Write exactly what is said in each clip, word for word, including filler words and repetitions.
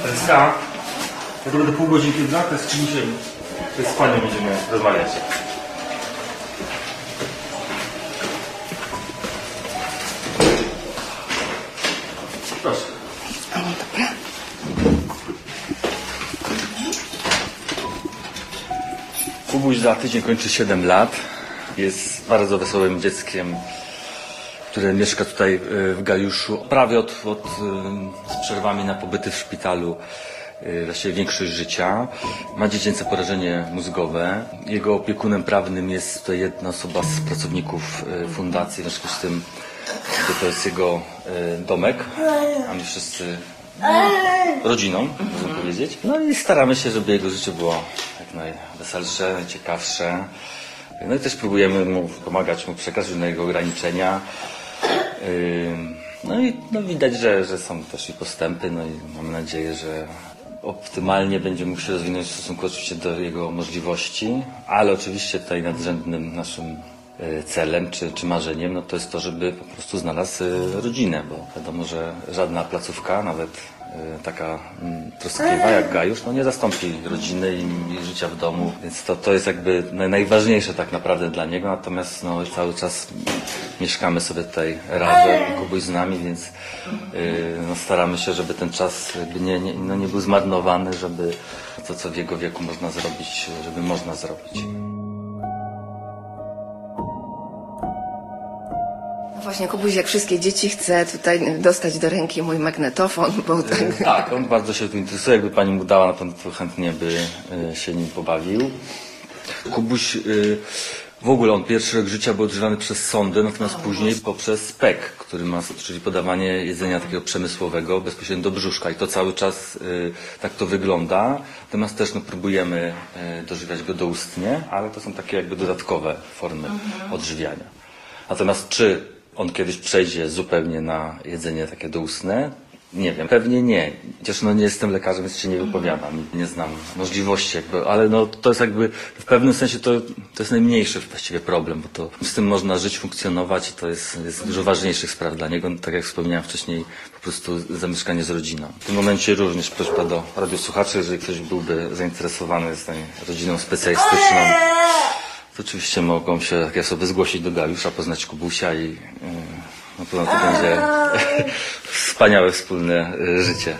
Aleska, ja to będę pół godzinki dla, to jest czymś, to jest z panią będziemy rozmawiać. Proszę. O, dobra. Kubuś za tydzień kończy siedem lat. Jest bardzo wesołym dzieckiem, które mieszka tutaj w Gajuszu. Prawie od, od, z przerwami na pobyty w szpitalu, właściwie większość życia. Ma dziecięce porażenie mózgowe. Jego opiekunem prawnym jest tutaj jedna osoba z pracowników fundacji, w związku z tym to jest jego domek, a my wszyscy rodziną, można powiedzieć. No i staramy się, żeby jego życie było jak najweselsze, najciekawsze. No i też próbujemy mu pomagać mu przekazać na jego ograniczenia. No i no widać, że, że są też i postępy, no i mam nadzieję, że optymalnie będzie mógł się rozwinąć w stosunku oczywiście do jego możliwości, ale oczywiście tutaj nadrzędnym naszym celem czy, czy marzeniem no to jest to, żeby po prostu znalazł rodzinę, bo wiadomo, że żadna placówka, nawet taka troskliwa jak Gajusz, no nie zastąpi rodziny i, i życia w domu, więc to, to jest jakby najważniejsze tak naprawdę dla niego, natomiast no cały czas mieszkamy sobie tutaj razem, Kubuś z nami, więc yy, no, staramy się, żeby ten czas jakby nie, nie, no nie był zmarnowany, żeby to, co w jego wieku można zrobić, żeby można zrobić. Właśnie Kubuś, jak wszystkie dzieci, chce tutaj dostać do ręki mój magnetofon, bo tak... Yy, tak, on bardzo się tym interesuje, jakby pani mu dała, na pewno to chętnie by yy, się nim pobawił. Kubuś, yy, w ogóle on pierwszy rok życia był odżywany przez sondę, natomiast później poprzez P E K, który ma, czyli podawanie jedzenia takiego przemysłowego bezpośrednio do brzuszka i to cały czas yy, tak to wygląda. Natomiast też no, próbujemy yy, dożywiać go doustnie, ale to są takie jakby dodatkowe formy mhm. odżywiania. Natomiast czy on kiedyś przejdzie zupełnie na jedzenie takie doustne? Nie wiem, pewnie nie. Chociaż no nie jestem lekarzem, więc się nie wypowiadam. Nie znam możliwości jakby, ale no to jest jakby w pewnym sensie to, to jest najmniejszy właściwie problem, bo to z tym można żyć, funkcjonować i to jest, jest dużo ważniejszych spraw dla niego. No, tak jak wspomniałem wcześniej, po prostu zamieszkanie z rodziną. W tym momencie również prośba do radiosłuchaczy, jeżeli ktoś byłby zainteresowany z tą rodziną specjalistyczną, to oczywiście mogą się takie osoby zgłosić do Gajusza, poznać Kubusia i yy, na pewno to będzie wspaniałe wspólne życie.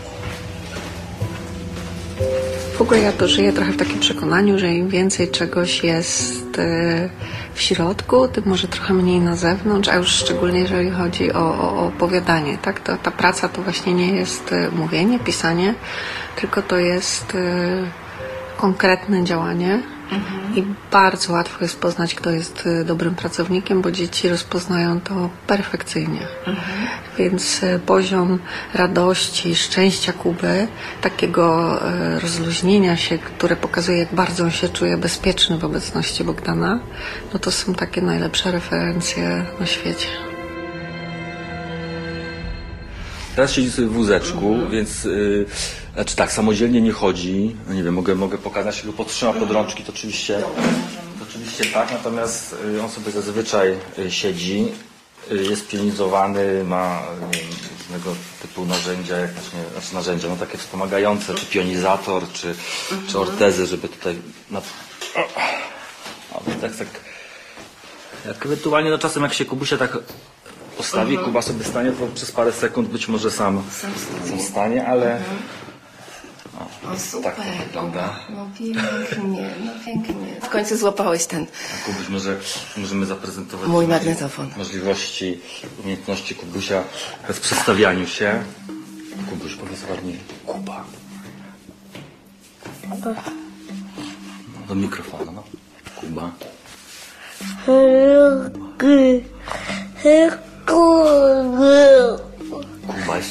W ogóle ja to żyję trochę w takim przekonaniu, że im więcej czegoś jest w środku, tym może trochę mniej na zewnątrz, a już szczególnie jeżeli chodzi o, o opowiadanie. Tak? To, ta praca to właśnie nie jest mówienie, pisanie, tylko to jest konkretne działanie. Mhm. I bardzo łatwo jest poznać, kto jest dobrym pracownikiem, bo dzieci rozpoznają to perfekcyjnie. Mhm. Więc poziom radości, szczęścia Kuby, takiego rozluźnienia się, które pokazuje, jak bardzo on się czuje bezpieczny w obecności Bogdana, no to są takie najlepsze referencje na świecie. Teraz siedzi sobie w wózeczku, mhm. więc yy, znaczy tak, samodzielnie nie chodzi. No nie wiem, mogę, mogę pokazać, jak go podtrzyma pod rączki, to oczywiście, to oczywiście tak, natomiast yy, on sobie zazwyczaj yy, siedzi, yy, jest pionizowany, ma yy, różnego typu narzędzia, jak właśnie, znaczy narzędzia, no takie wspomagające, czy pionizator, czy, mhm. czy ortezy, żeby tutaj na, o, tak, tak, jak ewentualnie no czasem jak się Kubusia tak postawi, uh-huh. Kuba sobie stanie, to przez parę sekund być może sam, sam stanie, sam stanie ale uh-huh. o, o, super, tak to wygląda. No pięknie, no pięknie. W końcu złapałeś ten... A Kubuś, może możemy zaprezentować mój magnetofon. Możliwości, umiejętności Kubusia w przedstawianiu się. Kubuś, powiedz ładnie Kuba. No, do mikrofonu, no. Kuba. Kuba jeszcze.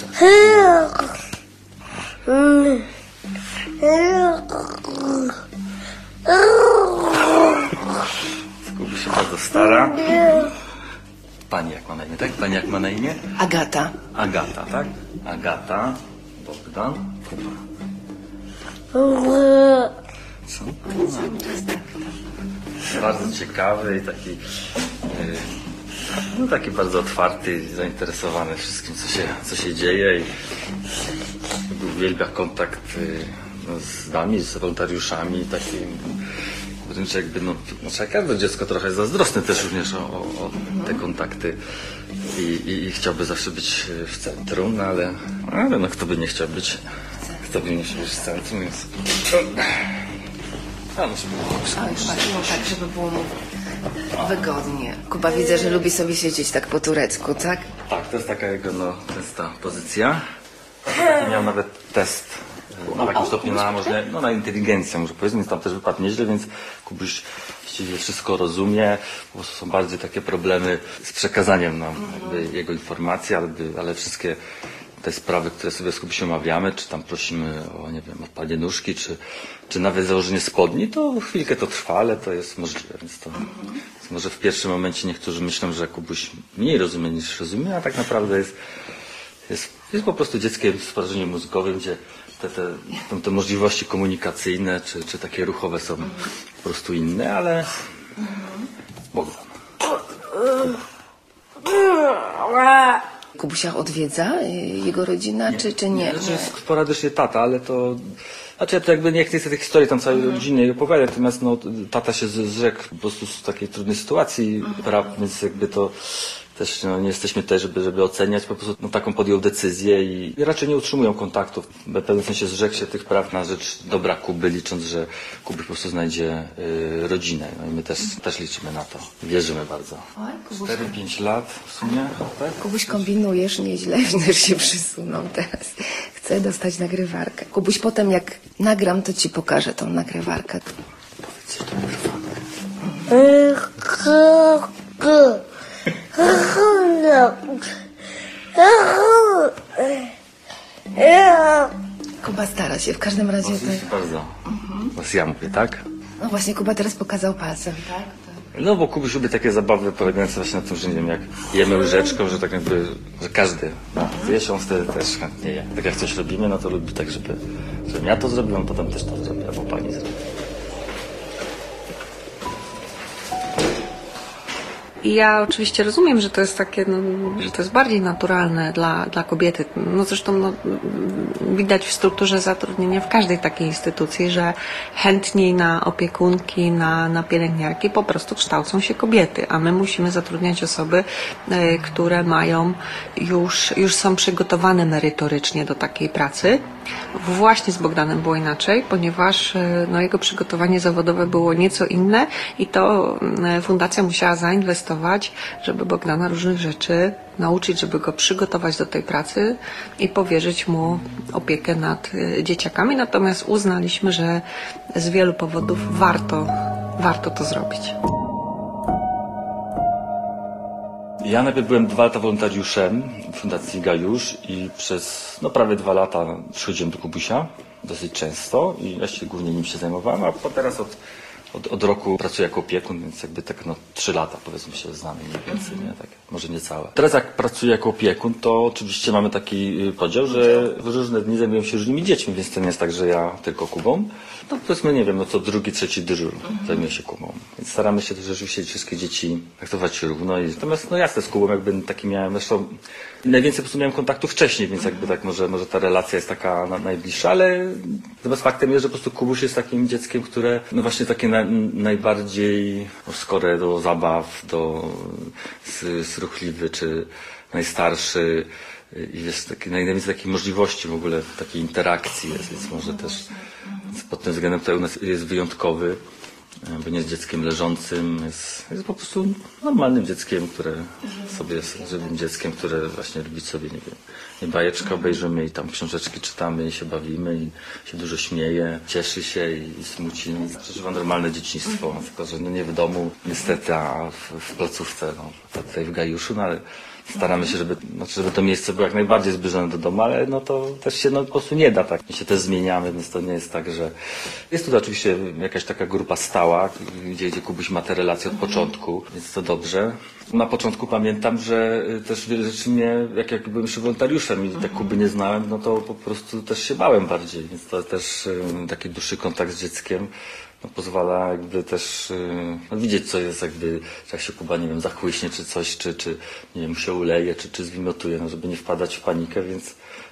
Kuba się bardzo stara. Pani jak ma na imię, tak? Pani jak ma na imię? Agata. Agata, tak? Agata, Bogdan, Kuba. Co? Bardzo ciekawy i taki, no taki bardzo otwarty i zainteresowany wszystkim, co się, co się dzieje. I uwielbia kontakt y, no, z nami, z wolontariuszami, taki wręcz jakby, no, znaczy jak każde dziecko trochę jest zazdrosne też również o, o, o te kontakty i, i, i chciałby zawsze być w centrum, no ale, ale no, kto by nie chciał być, kto by nie chciał być w centrum, więc... A, no, żeby było Oj, no tak, żeby było mu wygodnie. Kuba, widzę, że lubi sobie siedzieć tak po turecku, tak? Tak, to jest taka jego no, częsta pozycja. Taki miał nawet test na takim stopniu na, może, no, na inteligencję, może powiedzmy, więc tam też wypadł nieźle, więc Kubuś właściwie wszystko rozumie. Po prostu są bardziej takie problemy z przekazaniem nam jakby jego informacji, ale, ale wszystkie te sprawy, które sobie z Kubusiem omawiamy, czy tam prosimy o, nie wiem, odpalenie nóżki, czy, czy nawet założenie spodni, to chwilkę to trwa, ale to jest możliwe, więc to więc może w pierwszym momencie niektórzy myślą, że Kubuś mniej rozumie niż rozumie, a tak naprawdę jest Jest, jest po prostu dzieckiem z porażeniem mózgowym, gdzie te, te, te, te możliwości komunikacyjne czy, czy takie ruchowe są po prostu inne, ale Bogdan. Kubusia odwiedza y, jego rodzina, czy, czy nie? Znaczy, jest sporadycznie tata, ale to... Znaczy ja to jakby nie chcę tej historii tam całej rodziny jej opowiadać, natomiast no, tata się z- zrzekł po prostu z takiej trudnej sytuacji, praw, więc jakby to też no, nie jesteśmy tutaj, żeby, żeby oceniać, po prostu no, taką podjął decyzję i, i raczej nie utrzymują kontaktów. W pewnym sensie zrzekł się tych praw na rzecz dobra Kuby, licząc, że Kuby po prostu znajdzie y, rodzinę. No i my też, też liczymy na to. Wierzymy bardzo. cztery pięć lat w sumie, tak? Kubuś, kombinujesz nieźle, już się przysunął teraz. Chcę dostać nagrywarkę. Kubuś, potem jak nagram, to ci pokażę tą nagrywarkę. Kuba stara się, w każdym razie to... Proszę bardzo. Was ja mówię, tak? No właśnie, Kuba teraz pokazał palcem, tak? No bo Kubuś lubi takie zabawy polegające właśnie na tym, że nie wiem, jak jemy łyżeczką, że tak jakby, że każdy zje się, on wtedy też chętnie je. Tak jak coś robimy, no to lubi tak, żeby, żebym ja to zrobił, on potem też to zrobi, albo pani zrobi. I ja oczywiście rozumiem, że to jest takie, no, że to jest bardziej naturalne dla, dla kobiety. No zresztą no, widać w strukturze zatrudnienia w każdej takiej instytucji, że chętniej na opiekunki, na, na pielęgniarki po prostu kształcą się kobiety, a my musimy zatrudniać osoby, y, które mają już, już są przygotowane merytorycznie do takiej pracy. Właśnie z Bogdanem było inaczej, ponieważ y, no, jego przygotowanie zawodowe było nieco inne i to y, fundacja musiała zainwestować, żeby Bogdana różnych rzeczy nauczyć, żeby go przygotować do tej pracy i powierzyć mu opiekę nad y, dzieciakami. Natomiast uznaliśmy, że z wielu powodów warto, warto to zrobić. Ja najpierw byłem dwa lata wolontariuszem w Fundacji Gajusz i przez no, prawie dwa lata przychodziłem do Kubusia dosyć często i właściwie głównie nim się zajmowałem, a po teraz od Od, od roku pracuję jako opiekun, więc jakby tak no trzy lata powiedzmy się znamy mniej więcej, nie? Tak, może niecałe. Teraz jak pracuję jako opiekun, to oczywiście mamy taki podział, że w różne dni zajmują się różnymi dziećmi, więc to nie jest tak, że ja tylko Kubą. No powiedzmy, nie wiem, no to drugi, trzeci dyżur zajmuje się Kubą. Więc staramy się też rzeczywiście wszystkie dzieci traktować równo. I, natomiast no jasne, z Kubą jakby taki miałem, zresztą najwięcej po prostu miałem kontaktu wcześniej, więc jakby tak może, może ta relacja jest taka na, najbliższa, ale natomiast faktem jest, że po prostu Kubuś jest takim dzieckiem, które no właśnie takie na, najbardziej no, skore do zabaw, do zruchliwy czy najstarszy i jest taki, najwięcej takiej możliwości w ogóle takiej interakcji jest, więc może też więc pod tym względem tutaj u nas jest wyjątkowy, bo nie jest dzieckiem leżącym, jest, jest po prostu normalnym dzieckiem, które sobie jest żywym dzieckiem, które właśnie lubi sobie, nie wiem, nie bajeczkę obejrzymy i tam książeczki czytamy i się bawimy i się dużo śmieje, cieszy się i, i smuci. No, przeżywa normalne dzieciństwo, tylko że no nie w domu niestety, a w, w placówce, no, tutaj w Gajuszu, no ale staramy się, żeby, znaczy, żeby to miejsce było jak najbardziej zbliżone do domu, ale no to też się no, po prostu nie da tak. My się też zmieniamy, więc to nie jest tak, że... Jest tu oczywiście jakaś taka grupa stała, gdzie, gdzie Kubuś ma te relacje od początku, więc to dobrze. Na początku pamiętam, że też wiele rzeczy mnie, jak, jak byłem jeszcze wolontariuszem i tak Kuby nie znałem, no to po prostu też się bałem bardziej, więc to też um, taki dłuższy kontakt z dzieckiem no, pozwala jakby też no, widzieć, co jest jakby, jak się Kuba, nie wiem, zachłyśnie czy coś, czy, czy nie wiem, się uleje, czy, czy zwymiotuje, no, żeby nie wpadać w panikę, więc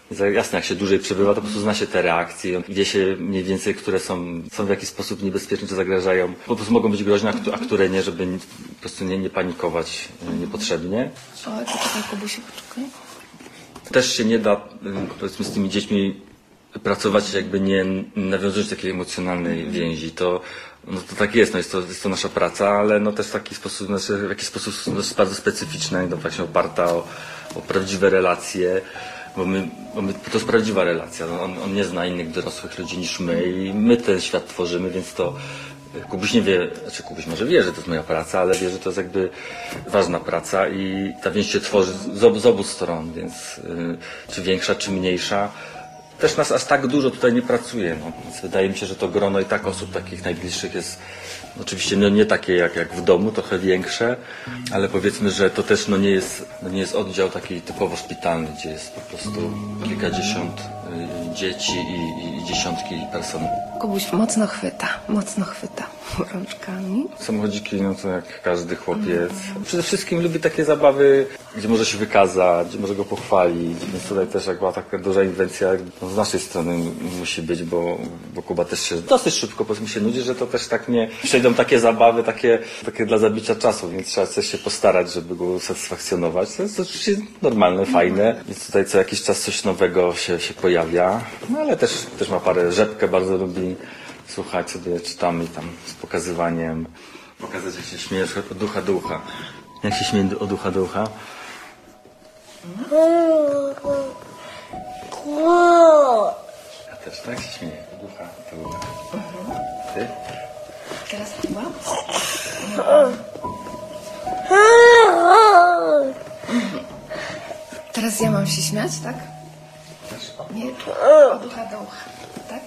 Jasne, jak się dłużej przebywa, to po prostu zna się te reakcje, wie się mniej więcej, które są, są w jakiś sposób niebezpieczne, czy zagrażają. Po prostu mogą być groźne, a które nie, żeby po prostu nie, nie panikować niepotrzebnie. O, poczekaj, Kubusiu, poczekaj. Też się nie da, powiedzmy, z tymi dziećmi pracować, jakby nie nawiązując takiej emocjonalnej więzi. To, no to tak jest, no jest to, jest to nasza praca, ale no też w taki sposób, znaczy w jakiś sposób no jest bardzo specyficzna i no właśnie oparta o, o prawdziwe relacje, bo my, bo my, to jest prawdziwa relacja. No on, on nie zna innych dorosłych ludzi niż my i my ten świat tworzymy, więc to Kubuś nie wie, znaczy Kubuś może wie, że to jest moja praca, ale wie, że to jest jakby ważna praca i ta więź się tworzy z, obu, z obu stron, więc yy, czy większa, czy mniejsza. Też nas aż tak dużo tutaj nie pracuje, no, więc wydaje mi się, że to grono i tak osób takich najbliższych jest oczywiście no, nie takie jak, jak w domu, trochę większe, ale powiedzmy, że to też no, nie, jest, no, nie jest oddział taki typowo szpitalny, gdzie jest po prostu kilkadziesiąt y, dzieci i, i, i dziesiątki personelu. Kubuś mocno chwyta, mocno chwyta rączkami. Samochodziki, no to jak każdy chłopiec. Przede wszystkim lubi takie zabawy, gdzie może się wykazać, gdzie może go pochwalić, więc tutaj też jak była taka duża inwencja, no z naszej strony musi być, bo, bo Kuba też się dosyć szybko powiedzmy się nudzi, że to też tak nie przejdą takie zabawy, takie, takie dla zabicia czasu, więc trzeba też się postarać, żeby go usatysfakcjonować. To jest oczywiście normalne, fajne, więc tutaj co jakiś czas coś nowego się, się pojawia, no ale też, też ma parę, rzepkę bardzo lubi słuchać, sobie czytamy tam z pokazywaniem, pokazać jak się śmiejesz od ducha do ucha. Jak się śmieje od ducha do ucha? Ja też tak się śmieję od ducha do ucha. Ty? Teraz Kuba? Teraz ja mam się śmiać, tak? Nie, od ucha do ucha, tak?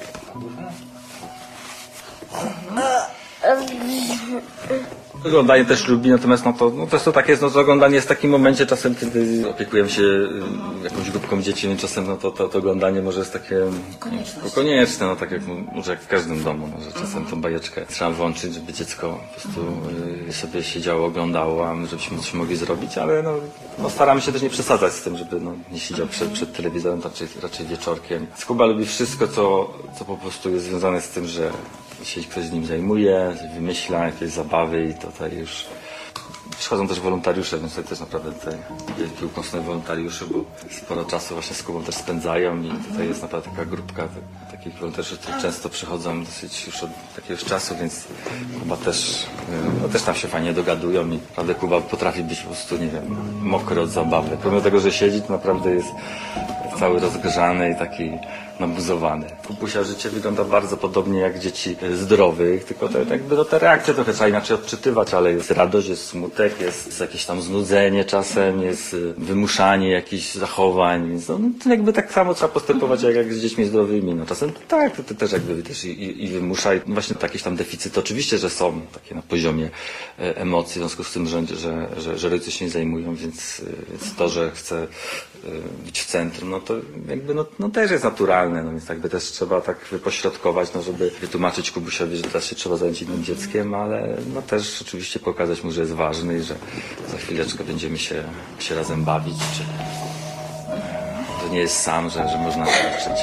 Oglądanie też lubi, natomiast no to, no to jest to takie, no to oglądanie jest w takim momencie czasem, kiedy opiekujemy się y, jakąś grupką dzieci, więc czasem no to, to, to oglądanie może jest takie Konieczność. konieczne, no tak jak, no, może jak w każdym domu, no, że czasem tą bajeczkę trzeba włączyć, żeby dziecko po prostu y, sobie siedziało, oglądało, a my żebyśmy coś mogli zrobić, ale no, no staramy się też nie przesadzać z tym, żeby no, nie siedział przed, przed telewizorem, raczej, raczej wieczorkiem. Kuba lubi wszystko, co, co po prostu jest związane z tym, że się ktoś z nim zajmuje, wymyśla jakieś zabawy i tutaj już przychodzą też wolontariusze, więc tutaj też naprawdę tutaj wielkie ukąsne wolontariusze, bo sporo czasu właśnie z Kubą też spędzają i tutaj jest naprawdę taka grupka t- takich wolontariuszy, którzy często przychodzą dosyć już od jakiegoś czasu, więc Kuba też, no też tam się fajnie dogadują i naprawdę Kuba potrafi być po prostu, nie wiem, mokry od zabawy. Pomimo tego, że siedzi, to naprawdę jest cały rozgrzany i taki nabuzowany. Kubusia życie wygląda bardzo podobnie jak dzieci zdrowych, tylko te, jakby to te reakcje trochę trzeba inaczej odczytywać, ale jest radość, jest smutek, jest jakieś tam znudzenie czasem, jest wymuszanie jakichś zachowań, więc no, to jakby tak samo trzeba postępować jak, jak z dziećmi zdrowymi. No czasem tak, to, to też jakby też i, i, i wymusza i właśnie jakieś tam deficyty oczywiście, że są takie na poziomie e, emocji, w związku z tym, że, że, że, że rodzice się nie zajmują, więc, więc to, że chce e, być w centrum, no to jakby no, no też jest naturalne. No więc jakby też trzeba tak wypośrodkować, no żeby wytłumaczyć Kubusiowi, że teraz się trzeba zająć innym dzieckiem, ale no też oczywiście pokazać mu, że jest ważny i że za chwileczkę będziemy się, się razem bawić, czy że nie jest sam, że, że można walczyć.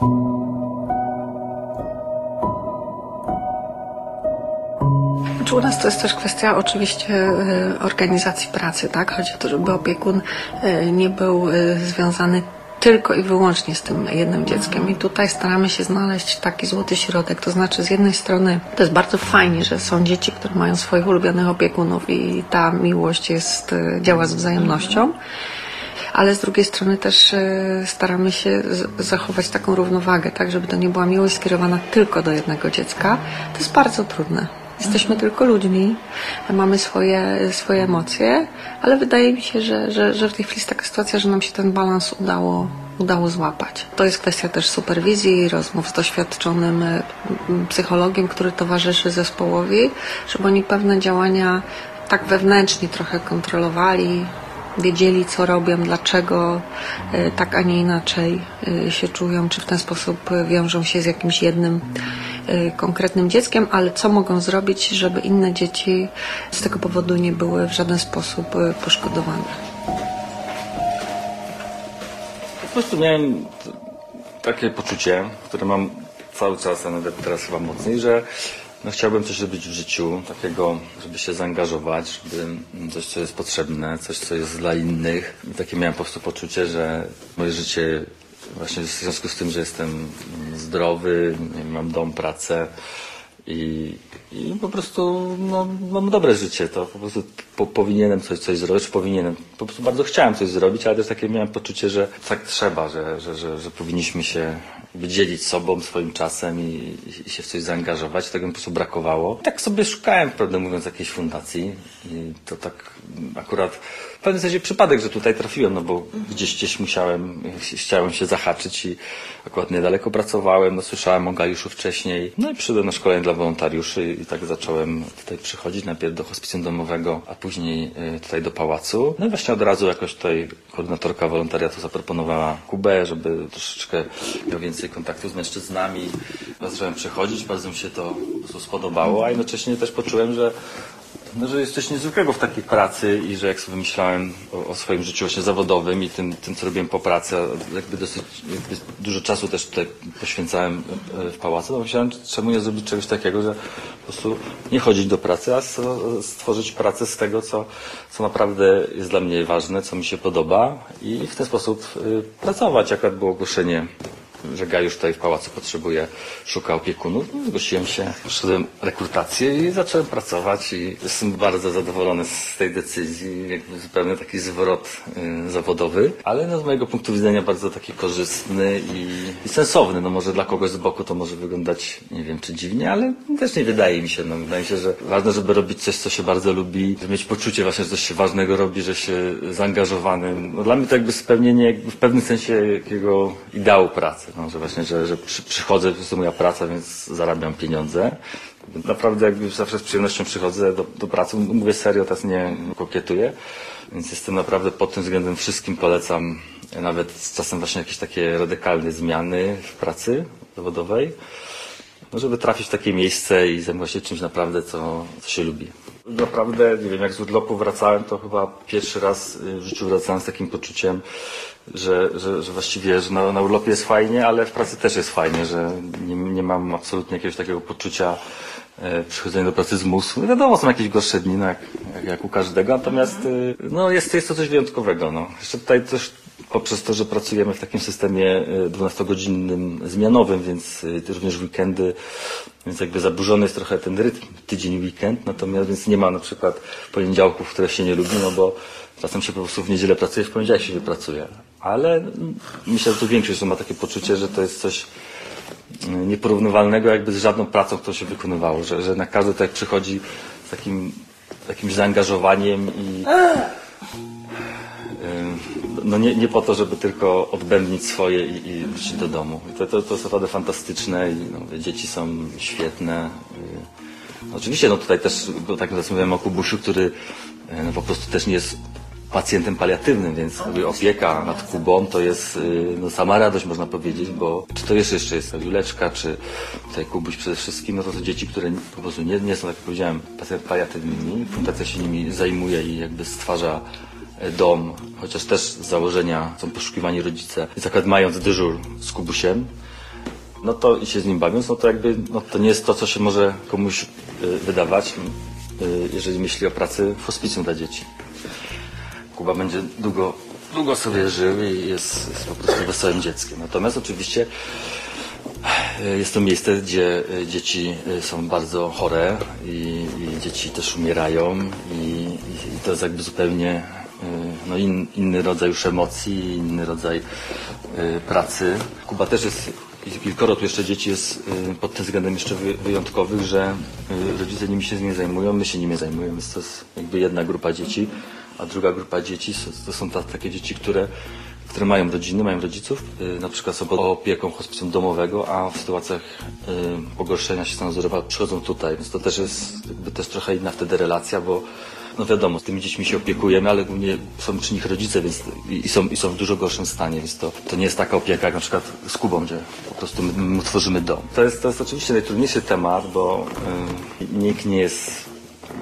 U nas to jest też kwestia oczywiście y, organizacji pracy, tak? Chodzi o to, żeby opiekun y, nie był y, związany tylko i wyłącznie z tym jednym dzieckiem. I tutaj staramy się znaleźć taki złoty środek. To znaczy z jednej strony to jest bardzo fajnie, że są dzieci, które mają swoich ulubionych opiekunów i ta miłość jest, działa z wzajemnością. Ale z drugiej strony też staramy się zachować taką równowagę, tak, żeby to nie była miłość skierowana tylko do jednego dziecka. To jest bardzo trudne. Jesteśmy tylko ludźmi, mamy swoje, swoje emocje, ale wydaje mi się, że, że, że w tej chwili jest taka sytuacja, że nam się ten balans udało, udało złapać. To jest kwestia też superwizji, rozmów z doświadczonym psychologiem, który towarzyszy zespołowi, żeby oni pewne działania tak wewnętrznie trochę kontrolowali, wiedzieli, co robią, dlaczego tak, a nie inaczej się czują, czy w ten sposób wiążą się z jakimś jednym konkretnym dzieckiem, ale co mogą zrobić, żeby inne dzieci z tego powodu nie były w żaden sposób poszkodowane. Po prostu miałem t- takie poczucie, które mam cały czas, a nawet teraz chyba mocniej, że no chciałbym coś robić w życiu, takiego, żeby się zaangażować, żeby coś, co jest potrzebne, coś, co jest dla innych. I takie miałem po prostu poczucie, że moje życie właśnie w związku z tym, że jestem zdrowy, mam dom, pracę i, i po prostu no, mam dobre życie, to po prostu po, powinienem coś, coś zrobić, powinienem, po prostu bardzo chciałem coś zrobić, ale też takie miałem poczucie, że tak trzeba, że, że, że, że powinniśmy się dzielić sobą, swoim czasem i, i się w coś zaangażować. Tego mi po prostu brakowało. Tak sobie szukałem, prawdę mówiąc, jakiejś fundacji i to tak akurat w pewnym sensie przypadek, że tutaj trafiłem, no bo gdzieś gdzieś musiałem, chciałem się zahaczyć i akurat niedaleko pracowałem, no słyszałem o Gajuszu wcześniej, no i przyszedłem na szkolenie dla wolontariuszy i tak zacząłem tutaj przychodzić, najpierw do hospicjum domowego, a później tutaj do pałacu. No i właśnie od razu jakoś tutaj koordynatorka wolontariatu zaproponowała Kubę, żeby troszeczkę miał więcej kontaktu z mężczyznami. Zacząłem przychodzić, bardzo mi się to po prostu spodobało, a jednocześnie też poczułem, że No, że jest coś niezwykłego w takiej pracy i że jak sobie myślałem o, o swoim życiu właśnie zawodowym i tym, tym co robiłem po pracy, jakby dosyć jakby dużo czasu też tutaj poświęcałem w pałacu, to myślałem, czemu nie zrobić czegoś takiego, że po prostu nie chodzić do pracy, a stworzyć pracę z tego, co, co naprawdę jest dla mnie ważne, co mi się podoba i w ten sposób pracować. Akurat było ogłoszenie, że Gajusz tutaj w pałacu potrzebuje, szuka opiekunów. No, zgłosiłem się, szedłem rekrutację i zacząłem pracować i jestem bardzo zadowolony z tej decyzji, jakby zupełnie taki zwrot y, zawodowy, ale no, z mojego punktu widzenia bardzo taki korzystny i, i sensowny. No może dla kogoś z boku to może wyglądać, nie wiem czy dziwnie, ale też nie wydaje mi się. No, wydaje mi się, że ważne, żeby robić coś, co się bardzo lubi, żeby mieć poczucie właśnie, że coś się ważnego robi, że się zaangażowanym. No, dla mnie to jakby spełnienie jakby w pewnym sensie jakiego ideału pracy. No, że właśnie, że, że przy, przychodzę, to jest moja praca, więc zarabiam pieniądze. Naprawdę jakby zawsze z przyjemnością przychodzę do, do pracy. Mówię serio, teraz nie kokietuję. Więc jestem naprawdę pod tym względem wszystkim polecam. Nawet czasem właśnie jakieś takie radykalne zmiany w pracy zawodowej. No, żeby trafić w takie miejsce i zajmować się czymś naprawdę, co, co się lubi. Naprawdę, nie wiem, jak z urlopu wracałem, to chyba pierwszy raz w życiu wracałem z takim poczuciem, że, że, że właściwie że na, na urlopie jest fajnie, ale w pracy też jest fajnie, że nie, nie mam absolutnie jakiegoś takiego poczucia e, przychodzenia do pracy z musu. No wiadomo, są jakieś gorsze dni, no jak, jak, jak u każdego, natomiast e, no jest, jest to coś wyjątkowego. No. Jeszcze tutaj też poprzez to, że pracujemy w takim systemie dwunastogodzinnym, zmianowym, więc również w weekendy, więc jakby zaburzony jest trochę ten rytm, tydzień, weekend, natomiast więc nie ma na przykład poniedziałków, które się nie lubi, no bo czasem się po prostu w niedzielę pracuje, w poniedziałek się wypracuje. Ale myślę, że tu większość ma takie poczucie, że to jest coś nieporównywalnego jakby z żadną pracą, którą się wykonywało, że, że na każdy tak przychodzi z takim jakimś zaangażowaniem i no nie, nie po to, żeby tylko odbębnić swoje i, i wrócić do domu. I to, to, to jest naprawdę fantastyczne i no, dzieci są świetne. No, oczywiście no tutaj też, bo tak rozmawiamy o Kubusiu, który no, po prostu też nie jest pacjentem paliatywnym, więc jakby opieka nad Kubą to jest no, sama radość, można powiedzieć, bo czy to jeszcze, jeszcze jest Juleczka, czy tutaj Kubuś przede wszystkim, no to są dzieci, które po prostu nie, nie są, jak powiedziałem, pacjentami paliatywnymi. Fundacja się nimi zajmuje i jakby stwarza dom, chociaż też z założenia są poszukiwani rodzice. Więc akurat mając dyżur z Kubusiem, no to i się z nim bawiąc, no to jakby no to nie jest to, co się może komuś y, wydawać, y, jeżeli myśli o pracy w hospicjum dla dzieci. Kuba będzie długo, długo sobie żył i jest, jest po prostu wesołym dzieckiem. Natomiast oczywiście y, jest to miejsce, gdzie y, dzieci y, są bardzo chore i, i dzieci też umierają i, i, i to jest jakby zupełnie no in, inny rodzaj już emocji, inny rodzaj y, pracy. Kuba też jest, kilkoro tu jeszcze dzieci jest y, pod tym względem jeszcze wy, wyjątkowych, że y, rodzice nimi się nie zajmują, my się nimi zajmujemy, więc to jest jakby jedna grupa dzieci, a druga grupa dzieci to są ta, takie dzieci, które, które mają rodziny, mają rodziców, y, na przykład są pod opieką hospicjum domowego, a w sytuacjach y, pogorszenia się stanu zdrowia przychodzą tutaj, więc to też jest jakby też trochę inna wtedy relacja, bo no wiadomo, z tymi dziećmi się opiekujemy, ale głównie są przy nich rodzice, więc i są, i są w dużo gorszym stanie, więc to, to nie jest taka opieka jak na przykład z Kubą, gdzie po prostu my, my tworzymy dom. To jest, to jest oczywiście najtrudniejszy temat, bo y, nikt nie jest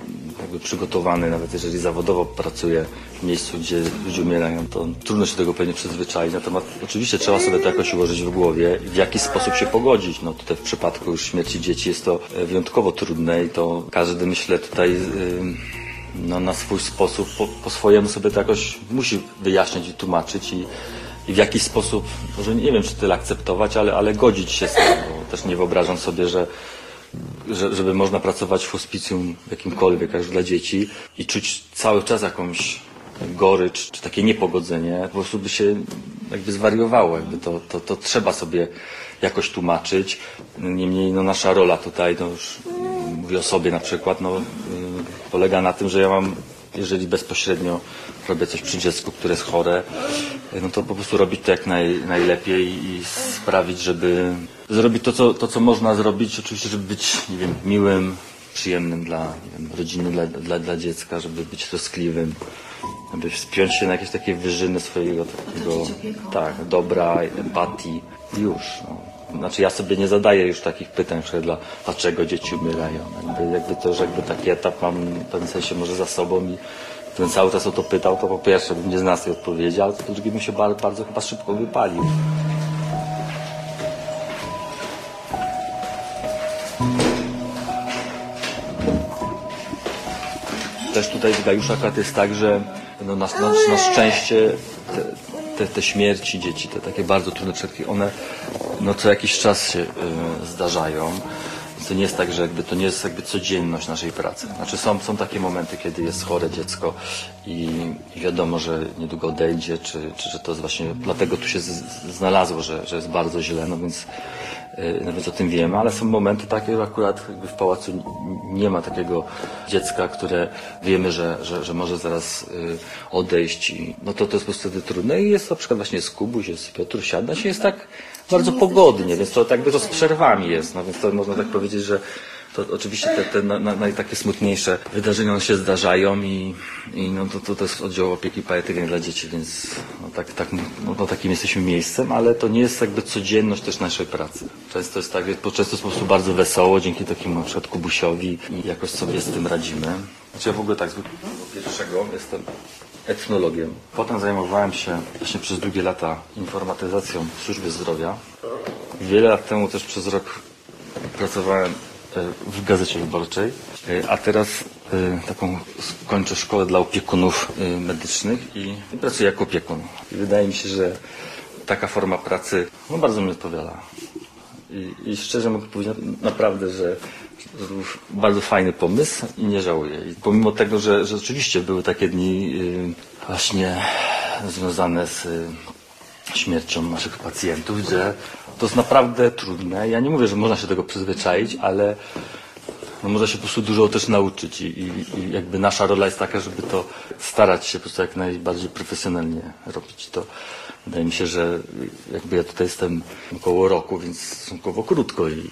jakby przygotowany, nawet jeżeli zawodowo pracuje w miejscu, gdzie ludzie umierają, to trudno się do tego pewnie przyzwyczaić. Natomiast oczywiście trzeba sobie to jakoś ułożyć w głowie i w jaki sposób się pogodzić. No tutaj w przypadku już śmierci dzieci jest to wyjątkowo trudne i to każdy, myślę, tutaj no, na swój sposób, po, po swojemu sobie to jakoś musi wyjaśniać i tłumaczyć i, i w jakiś sposób, może nie wiem, czy tyle akceptować, ale, ale godzić się z tym, bo też nie wyobrażam sobie, że Że, żeby można pracować w hospicjum jakimkolwiek, jak dla dzieci i czuć cały czas jakąś gorycz, czy takie niepogodzenie, po prostu by się jakby zwariowało, jakby to, to, to trzeba sobie jakoś tłumaczyć. Niemniej no, nasza rola tutaj, no już mówię o sobie na przykład, no, yy, polega na tym, że ja mam, jeżeli bezpośrednio robię coś przy dziecku, które jest chore, no to po prostu robić to jak naj, najlepiej i sprawić, żeby zrobić to co, to, co można zrobić, oczywiście, żeby być, nie wiem, miłym, przyjemnym dla nie wiem, rodziny, dla, dla, dla dziecka, żeby być troskliwym, żeby wspiąć się na jakieś takie wyżyny swojego takiego, tak, dobra, empatii i już. No. Znaczy ja sobie nie zadaję już takich pytań, na przykład dla, dlaczego dzieci umierają. Jakby, jakby to, że jakby taki etap mam w pewnym sensie może za sobą i gdybym cały czas o to pytał, to po pierwsze bym nie znał tej odpowiedzi, ale po drugie bym się bardzo, bardzo chyba szybko wypalił. Też tutaj w Gajuszach akurat jest tak, że no, na, na, na szczęście te, te, te śmierci dzieci, te takie bardzo trudne przypadki, one no, co jakiś czas się y, zdarzają. To nie jest tak, że jakby to nie jest jakby codzienność naszej pracy. Znaczy są, są takie momenty, kiedy jest chore dziecko i, i wiadomo, że niedługo odejdzie, czy, czy że to jest właśnie dlatego tu się z, znalazło, że, że jest bardzo źle, no więc, yy, no więc o tym wiemy, ale są momenty takie, że akurat jakby w pałacu nie ma takiego dziecka, które wiemy, że, że, że może zaraz yy, odejść i no to, to jest po prostu wtedy trudne i jest na przykład właśnie jest Kubuś, jest Piotr, siada się, jest tak bardzo pogodnie, więc to jakby to z przerwami jest, no więc to można tak powiedzieć, że to oczywiście te, te na, na, na takie smutniejsze wydarzenia się zdarzają i, i no to, to, to jest oddział opieki paliatywnej dla dzieci, więc no tak, tak, no, no takim jesteśmy miejscem, ale to nie jest jakby codzienność też naszej pracy. Często jest tak, że często jest po prostu bardzo wesoło dzięki takiemu na przykład Kubusiowi i jakoś sobie z tym radzimy. Znaczy ja w ogóle tak z pierwszego jestem etnologiem. Potem zajmowałem się właśnie przez długie lata informatyzacją w służbie zdrowia. Wiele lat temu też przez rok pracowałem w Gazecie Wyborczej, a teraz taką kończę szkołę dla opiekunów medycznych i pracuję jako opiekun. I wydaje mi się, że taka forma pracy no, bardzo mi odpowiada. I, i szczerze mogę powiedzieć naprawdę, że to był bardzo fajny pomysł i nie żałuję. I pomimo tego, że, że rzeczywiście były takie dni yy, właśnie związane z yy, śmiercią naszych pacjentów, że to jest naprawdę trudne. Ja nie mówię, że można się do tego przyzwyczaić, ale no, można się po prostu dużo też nauczyć i, i, i jakby nasza rola jest taka, żeby to starać się po prostu jak najbardziej profesjonalnie robić. To wydaje mi się, że jakby ja tutaj jestem około roku, więc stosunkowo krótko i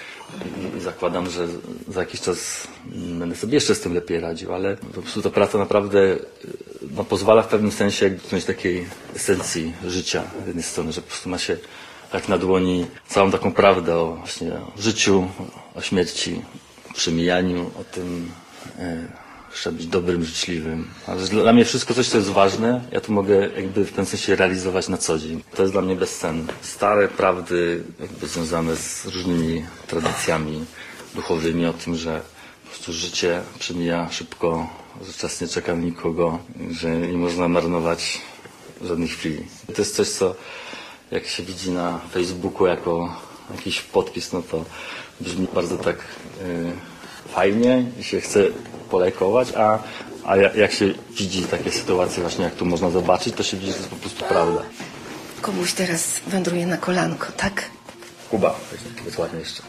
I, I zakładam, że za jakiś czas będę sobie jeszcze z tym lepiej radził, ale po prostu ta praca naprawdę no, pozwala w pewnym sensie dotknąć takiej esencji życia z jednej strony, że po prostu ma się jak na dłoni całą taką prawdę o właśnie o życiu, o śmierci, o przemijaniu, o tym, e, trzeba być dobrym, życzliwym. Ale dla mnie wszystko coś, co jest ważne, ja to mogę jakby w tym sensie realizować na co dzień. To jest dla mnie bezcenne. Stare prawdy jakby związane z różnymi tradycjami duchowymi o tym, że po prostu życie przemija szybko, że czas nie czeka na nikogo, że nie można marnować żadnej chwili. To jest coś, co jak się widzi na Facebooku jako jakiś podpis, no to brzmi bardzo tak yy, fajnie i się chce polajkować, a, a jak się widzi takie sytuacje właśnie, jak tu można zobaczyć, to się widzi, że to jest po prostu prawda. Kubuś teraz wędruje na kolanko, tak? Kuba, powiedz ładnie jeszcze.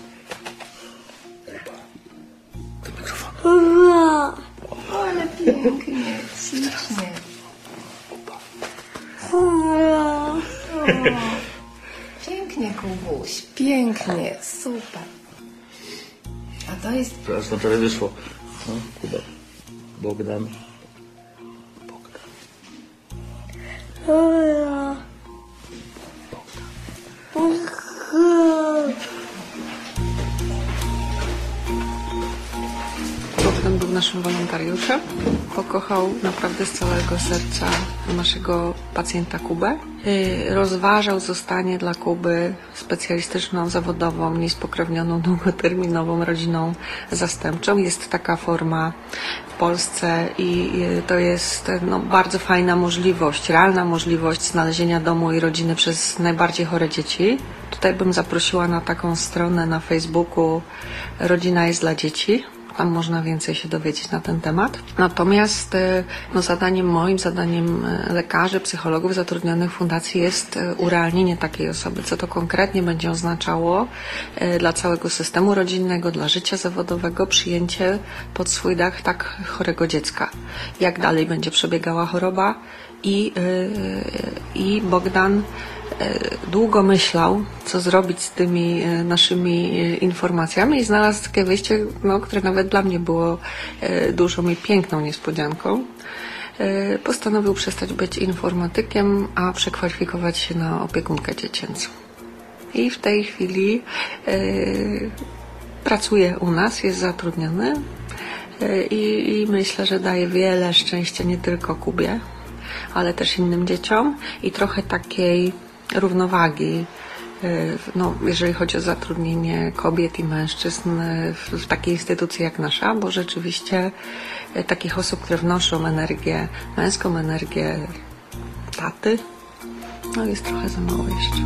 Kuba. Do mikrofonu. Kuba! Ale pięknie, ślicznie. Kuba. Kuba! Pięknie, Kubuś, pięknie, super. A to jest... Przepraszam, prawie wyszło. No, Kuba. Bogdan. Bogdan. Bogdan. Bogdan był naszym wolontariuszem. Pokochał naprawdę z całego serca naszego pacjenta Kubę. Y, Rozważał zostanie dla Kuby specjalistyczną, zawodową, niespokrewnioną, długoterminową rodziną zastępczą. Jest taka forma w Polsce i y, to jest no, bardzo fajna możliwość, realna możliwość znalezienia domu i rodziny przez najbardziej chore dzieci. Tutaj bym zaprosiła na taką stronę na Facebooku Rodzina jest dla dzieci. Tam można więcej się dowiedzieć na ten temat. Natomiast no, zadaniem moim, zadaniem lekarzy, psychologów zatrudnionych w fundacji jest urealnienie takiej osoby. Co to konkretnie będzie oznaczało dla całego systemu rodzinnego, dla życia zawodowego, przyjęcie pod swój dach tak chorego dziecka. Jak dalej będzie przebiegała choroba i, i Bogdan długo myślał, co zrobić z tymi naszymi informacjami i znalazł takie wyjście, no, które nawet dla mnie było dużą i piękną niespodzianką. Postanowił przestać być informatykiem, a przekwalifikować się na opiekunkę dziecięcą. I w tej chwili pracuje u nas, jest zatrudniony i, i myślę, że daje wiele szczęścia nie tylko Kubie, ale też innym dzieciom i trochę takiej równowagi, no, jeżeli chodzi o zatrudnienie kobiet i mężczyzn w, w takiej instytucji jak nasza, bo rzeczywiście takich osób, które wnoszą energię, męską energię taty, no jest trochę za mało jeszcze.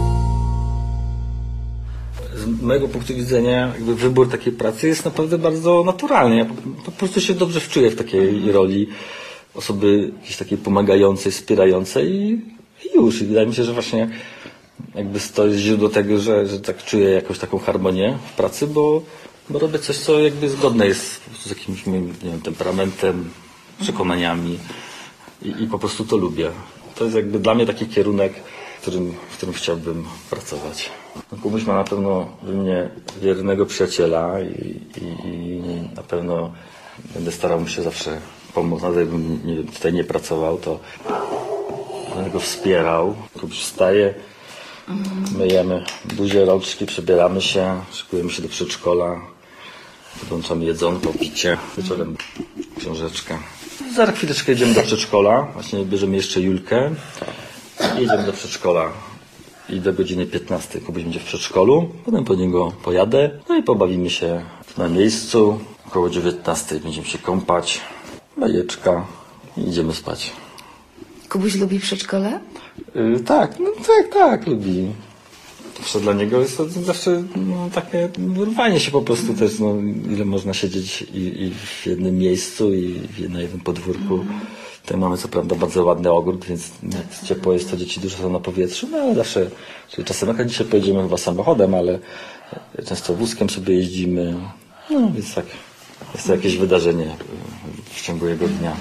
Z mojego punktu widzenia jakby wybór takiej pracy jest naprawdę bardzo naturalny. Ja po, po prostu się dobrze wczuję w takiej roli osoby jakiejś takiej pomagającej, wspierającej i, i już. I wydaje mi się, że właśnie jakby to jest źródło tego, że, że tak czuję jakąś taką harmonię w pracy, bo, bo robię coś, co jakby zgodne jest po prostu z jakimś moim, nie wiem, temperamentem, przekonaniami i, i po prostu to lubię. To jest jakby dla mnie taki kierunek, w którym, w którym chciałbym pracować. No, Kubuś ma na pewno we mnie wiernego przyjaciela i, i, i na pewno będę starał się zawsze pomóc. Nawet jakbym nie wiem, tutaj nie pracował, to będę go wspierał. Kubuś wstaje, myjemy buzię, rączki, przebieramy się, szykujemy się do przedszkola, podłączamy jedzonko, picie, wieczorem książeczkę. Za chwileczkę jedziemy do przedszkola, właśnie bierzemy jeszcze Julkę i jedziemy do przedszkola. I do godziny piętnastej Kubuś będzie w przedszkolu, potem po niego pojadę, no i pobawimy się na miejscu. Około dziewiętnastej będziemy się kąpać, bajeczka i idziemy spać. Kubuś lubi przedszkole? Yy, tak, no tak, tak, lubi. Zawsze dla niego jest to zawsze no, takie rwanie się po prostu też, no, ile można siedzieć i, i w jednym miejscu i na jednym podwórku. Mm. Tutaj mamy co prawda bardzo ładny ogród, więc jak ciepło jest, to dzieci dużo są na powietrzu, no ale zawsze, czyli czasem jak dzisiaj pojedziemy chyba samochodem, ale często wózkiem sobie jeździmy, no więc tak, jest to jakieś wydarzenie w ciągu jego dnia.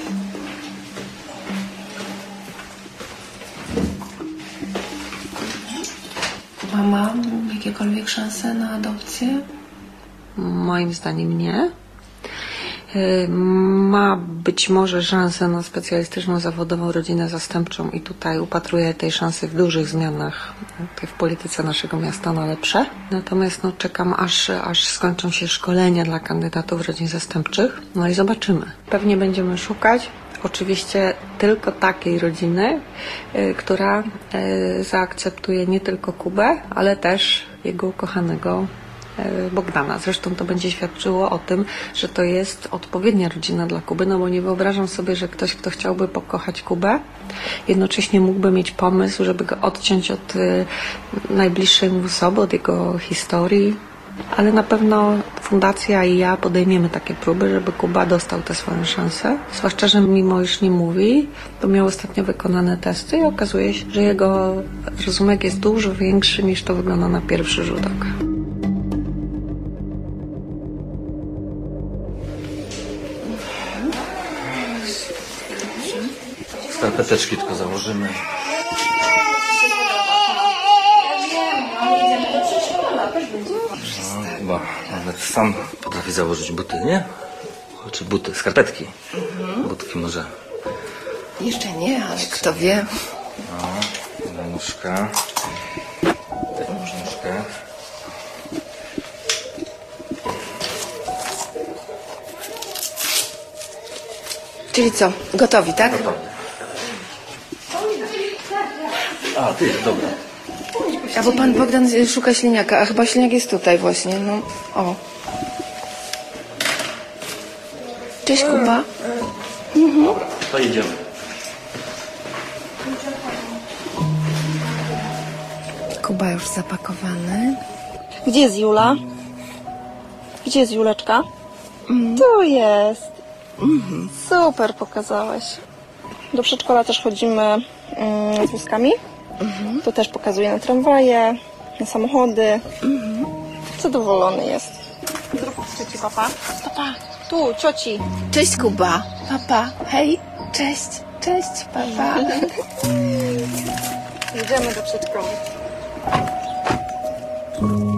Mama ma jakiekolwiek szanse na adopcję? Moim zdaniem nie. Ma być może szansę na specjalistyczną, zawodową rodzinę zastępczą i tutaj upatruję tej szansy w dużych zmianach w polityce naszego miasta na lepsze. Natomiast no, czekam, aż, aż skończą się szkolenia dla kandydatów rodzin zastępczych. No i zobaczymy. Pewnie będziemy szukać oczywiście tylko takiej rodziny, y, która y, zaakceptuje nie tylko Kubę, ale też jego ukochanego Bogdana. Zresztą to będzie świadczyło o tym, że to jest odpowiednia rodzina dla Kuby, no bo nie wyobrażam sobie, że ktoś, kto chciałby pokochać Kubę, jednocześnie mógłby mieć pomysł, żeby go odciąć od y, najbliższej mu osoby, od jego historii. Ale na pewno fundacja i ja podejmiemy takie próby, żeby Kuba dostał tę swoją szansę. Zwłaszcza, że mimo iż nie mówi, to miał ostatnio wykonane testy i okazuje się, że jego rozumek jest dużo większy niż to wygląda na pierwszy rzut oka. Skarpeteczki tylko założymy. No, chyba nawet sam potrafi założyć buty, nie? Czy buty, skarpetki. Mhm. Butki może. Jeszcze nie, ale kto wie. No, nóżka. Nóżkę. Czyli co, gotowi, tak? A, ty, dobra. A bo pan Bogdan y, szuka śliniaka, a chyba śliniak jest tutaj właśnie, no. O. Cześć, Kuba. To jedziemy. Kuba już zapakowany. Gdzie jest Jula? Gdzie jest Juleczka? Tu jest. Super pokazałeś. Do przedszkola też chodzimy mm, z wózkami. To też pokazuje na tramwaje, na samochody. Zadowolony jest. Zrób cioci papa. Papa, tu, cioci. Cześć, Kuba. Papa. Hej. Cześć. Cześć, papa. Jedziemy do przedszkola.